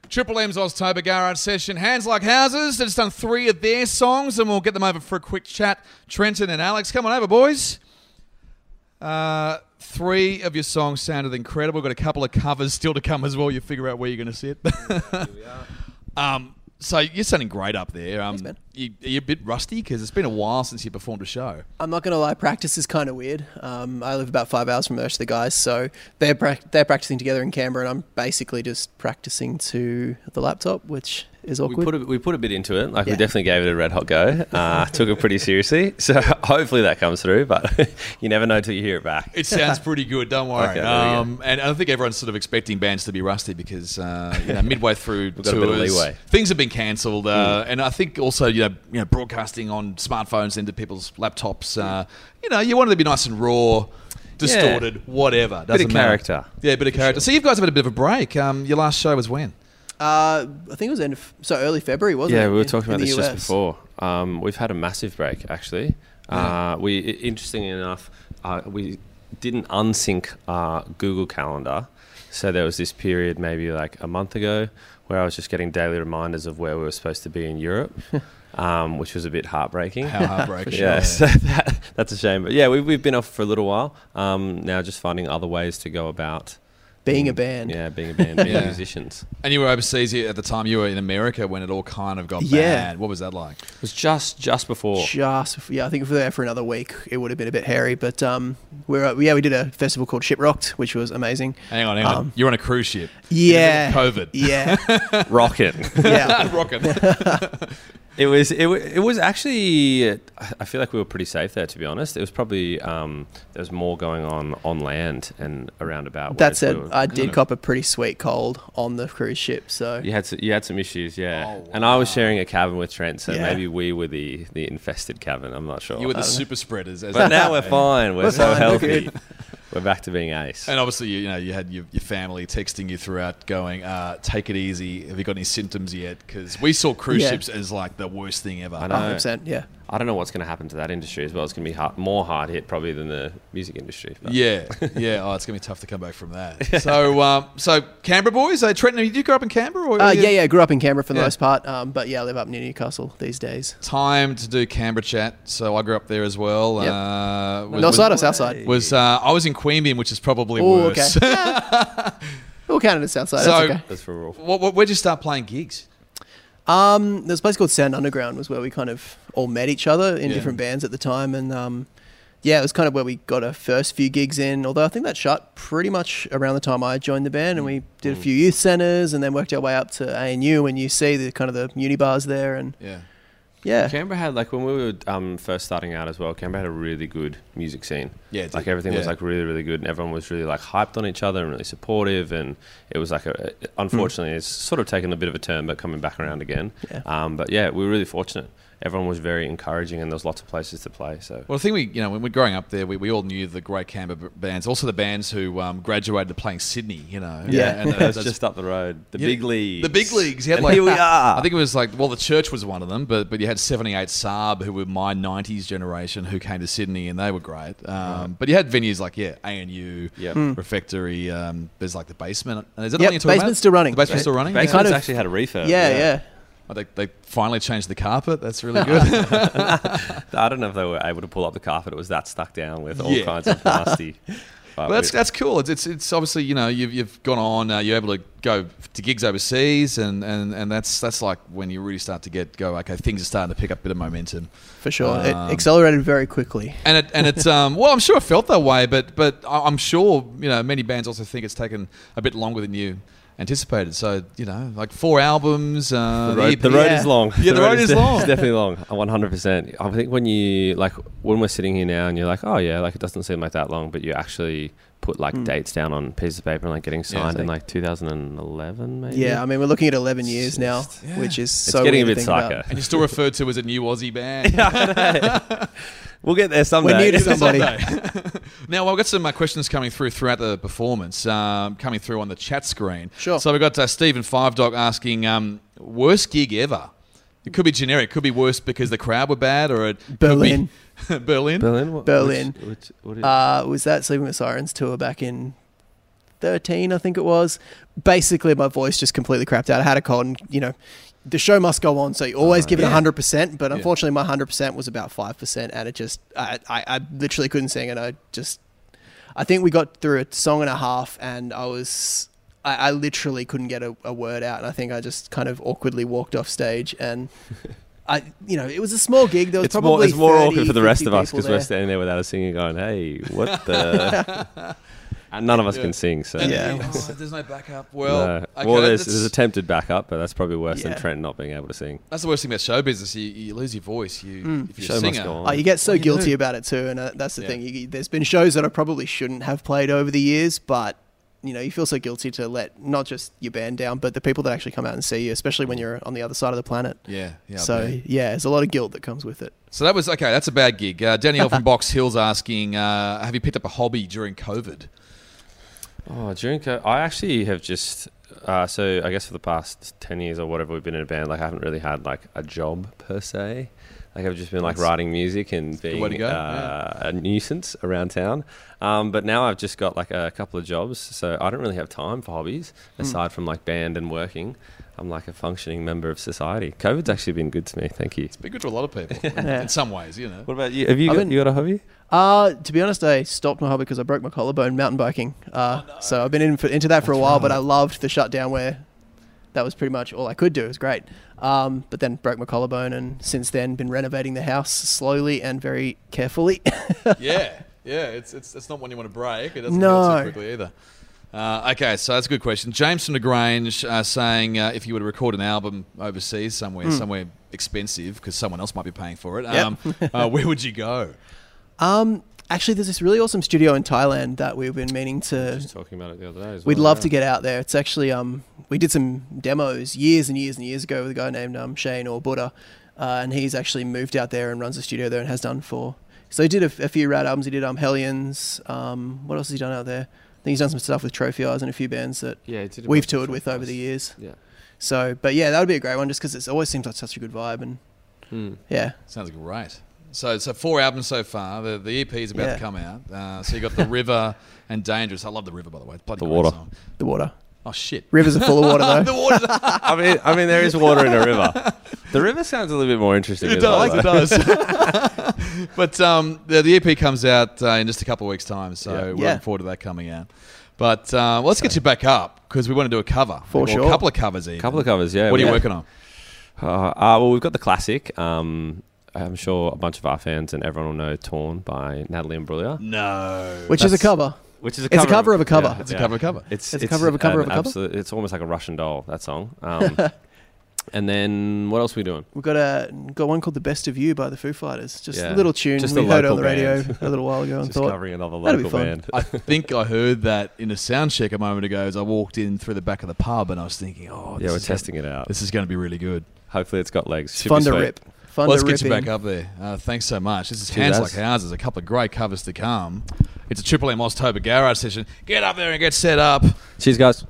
Triple M's Oztober Garage Session. Hands Like Houses. They've just done 3 of their songs, and we'll get them over for a quick chat. Trenton and Alex, come on over, boys. 3 of your songs sounded incredible. We've got a couple of covers still to come as well. You figure out where you're going to sit. Here we are. So you're sounding great up there. Thanks, man. You're a bit rusty because it's been a while since you performed a show. I'm not going to lie, practice is kind of weird. I live about 5 hours from most of the guys, so they're practicing together in Canberra, and I'm basically just practicing to the laptop, which is awkward. We put a bit into it. Like, Yeah. we definitely gave it a red hot go. Took it pretty seriously. So hopefully that comes through, but you never know till you hear it back. It sounds pretty good, don't worry. Okay, there we And I think everyone's sort of expecting bands to be rusty because midway through We've got a bit of tours, leeway. things have been cancelled, and I think also you know broadcasting on smartphones into people's laptops. You want it to be nice and raw, distorted, whatever. Doesn't of matter. character. Yeah, a bit of character. So you guys have had a bit of a break. Your last show was when? I think it was early February, wasn't it? Yeah, we were talking in about the this US. just before. We've had a massive break, actually. Interestingly enough, we didn't unsync our Google Calendar. So there was this period maybe like a month ago where I was just getting daily reminders of where we were supposed to be in Europe, which was a bit heartbreaking. How heartbreaking. Yeah, so that's a shame. But yeah, we've been off for a little while. Now just finding other ways to go about Being a band. Yeah, being a band, being Yeah. musicians. And you were overseas at the time. You were in America when it all kind of got Yeah. bad. What was that like? It was just before. I think if we were there for another week, it would have been a bit hairy. But we did a festival called Shiprocked, which was amazing. Hang on. You're on a cruise ship. Yeah, COVID. Yeah, Rocket. yeah. Rocking. It was actually, I feel like we were pretty safe there, to be honest. It was probably, there was more going on land and around about. That said, we were- I did cop a pretty sweet cold on the cruise ship. So You had some issues, yeah. Oh, wow. And I was sharing a cabin with Trent, so Yeah. maybe we were the infested cabin. I'm not sure. You were the super spreaders. But now we're fine. We're so fine, we're healthy. good. We're back to being ace. And obviously, you had your family texting you throughout going, take it easy. Have you got any symptoms yet? Because we saw cruise Yeah. ships as like the worst thing ever. I know. 100%. Yeah. I don't know what's going to happen to that industry as well. It's going to be more hard hit probably than the music industry. But Yeah. Oh, it's going to be tough to come back from that. So Canberra boys, Trenton, did you grow up in Canberra? Or Yeah. Grew up in Canberra for the Yeah. most part. But yeah, I live up near Newcastle these days. Time to do Canberra chat. So I grew up there as well. Yep. North side or south side? I was in Queanbeyan, which is probably Oh, worse. okay. We'll count it as south side. So- That's okay. that's for real. Where'd you start playing gigs? There's a place called Sound Underground was where we kind of all met each other in Yeah. different bands at the time, and it was kind of where we got our first few gigs in. Although I think that shut pretty much around the time I joined the band, and we did a few youth centres, and then worked our way up to ANU and UC, the kind of the uni bars there, and Yeah. Canberra had, like, when we were first starting out as well, Canberra had a really good music scene. Yeah, it did. Like, everything was, Yeah. like, really, really good, and everyone was really, like, hyped on each other and really supportive, and it was, like, unfortunately, it's sort of taken a bit of a turn, but coming back around again. Yeah. But, yeah, we were really fortunate. Everyone was very encouraging, and there was lots of places to play, so... Well, the thing when we're growing up there, we all knew the great Canberra bands, also the bands who graduated to playing Sydney, Yeah. And That's just up the road. The big leagues. The big leagues. You had And like, here we are. I think it was like, the Church was one of them, but you had 78 Saab, who were my 90s generation, who came to Sydney, and they were great. But you had venues like, ANU, Yep. Refectory, there's like the Basement. Is that the one Yep, you're talking Basement's about? still running. The Basement's still running? Basement's kind of- actually had a refurb. yeah. Oh, they finally changed the carpet. That's really good. I don't know if they were able to pull up the carpet. It was that stuck down with all Yeah. kinds of nasty... Well, that's cool. It's obviously you've gone on. You're able to go to gigs overseas, and that's like when you really start to go. Okay, things are starting to pick up a bit of momentum. For sure. It accelerated very quickly. And it's well, I'm sure it felt that way, but I'm sure many bands also think it's taken a bit longer than you anticipated. So like 4 albums. The road Yeah. is long. Yeah, the road is long. It's definitely long. 100%. I think when we're sitting here now and you're like, oh yeah, like it doesn't seem like that long, but you actually put like dates down on pieces of paper and like getting signed in like 2011 maybe. Yeah, I mean, we're looking at 11 years now, Yeah. which is It's so getting a weird bit to think psycho. about. And you're still referred to as a new Aussie band. We'll get there someday. We're new to somebody. Now, I've got some questions coming throughout the performance, coming through on the chat screen. Sure. So we've got Stephen Five Dog asking, worst gig ever? It could be generic. It could be worse because the crowd were bad, or it Berlin. could be Berlin. Berlin? Berlin. What is Was that Sleeping with Sirens tour back in 13, I think it was. Basically, my voice just completely crapped out. I had a cold, and the show must go on, so you always give it 100%. But unfortunately, my 100% was about 5%, and it just I literally couldn't sing, and I think we got through a song and a half, and I literally couldn't get a word out, and I think I just kind of awkwardly walked off stage, and it was a small gig. There was probably it's more 30, awkward for the rest of us people because we're standing there without a singer going, hey, what the... And none of us can sing, so... There's no backup. Well, no. Okay, Well, there's attempted backup, but that's probably worse than Yeah. Trent not being able to sing. That's the worst thing about show business. You lose your voice. If you're Show a must singer. go on. Oh, you get so What do you guilty do? about it too, and that's the Yeah. thing. There's been shows that I probably shouldn't have played over the years, but you feel so guilty to let not just your band down, but the people that actually come out and see you, especially when you're on the other side of the planet. Yeah. I So bet. there's a lot of guilt that comes with it. So that was okay. That's a bad gig. Danielle from Box Hill's asking, have you picked up a hobby during COVID? Oh, during COVID, I actually have just... so I guess for the past 10 years or whatever we've been in a band, like I haven't really had like a job per se. Like I've just been like writing music and being way to go, a nuisance around town. But now I've just got like a couple of jobs, so I don't really have time for hobbies aside from like band and working. I'm like a functioning member of society. COVID's actually been good to me. Thank you. It's been good to a lot of people Yeah. in some ways, What about you? Have you got a hobby? To be honest, I stopped my hobby because I broke my collarbone mountain biking. So I've been into that for a while, but I loved the shutdown where that was pretty much all I could do. It was great. But then broke my collarbone, and since then been renovating the house slowly and very carefully. Yeah. It's not one you want to break. It doesn't No. heal too quickly either. Okay, so that's a good question. James from Lagrange saying if you were to record an album overseas somewhere expensive because someone else might be paying for it, where would you go? Actually, there's this really awesome studio in Thailand that we've been meaning to... Just talking about it the other day as well. We'd love to get out there. It's actually... we did some demos years and years and years ago with a guy named Shane or Buddha, and he's actually moved out there and runs a studio there and has done for... So he did a few rad albums. He did Hellions. What else has he done out there? I think he's done some stuff with Trophy Eyes and a few bands that we've toured with over the years. Yeah. So, but yeah, that would be a great one just because it always seems like such a good vibe. And yeah. Sounds great. So 4 albums so far. The EP is about Yeah. to come out. So you got The River and Dangerous. I love The River, by the way. It's bloody The great Water. song. The water. Oh, shit. Rivers are full of water though. The Water. I mean, there is water in a river. The river sounds a little bit more interesting. It as well, does, though. it does. But the EP comes out in just a couple of weeks' time, so we're Yeah. looking forward to that coming out. But let's get you back up because we want to do a cover. For sure. A couple of covers even. A couple of covers, yeah. What are you Yeah. working on? Well, we've got the classic. I'm sure a bunch of our fans and everyone will know "Torn" by Natalie Imbruglia, No. Which is a That's- cover. which is It's a cover of a cover. It's a cover of a cover. It's a cover of a cover of a cover? It's almost like a Russian doll, that song. And then what else are we doing? We've got one called "The Best of You" by the Foo Fighters. Just Yeah. a little tune Just we a heard on local the radio band. a little while ago and Just thought covering another that'd be local fun. band. I think I heard that in a sound check a moment ago as I walked in through the back of the pub and I was thinking, Yeah, we're testing it out. This is going to be really good. Hopefully, it's got legs. It's Should fun be to sweet. rip. Fun Let's to get you rip back in. up there. Thanks so much. This is Cheers, Hands Az. Like Houses, a couple of great covers to come. It's a Triple M Oztober Garage session. Get up there and get set up. Cheers, guys.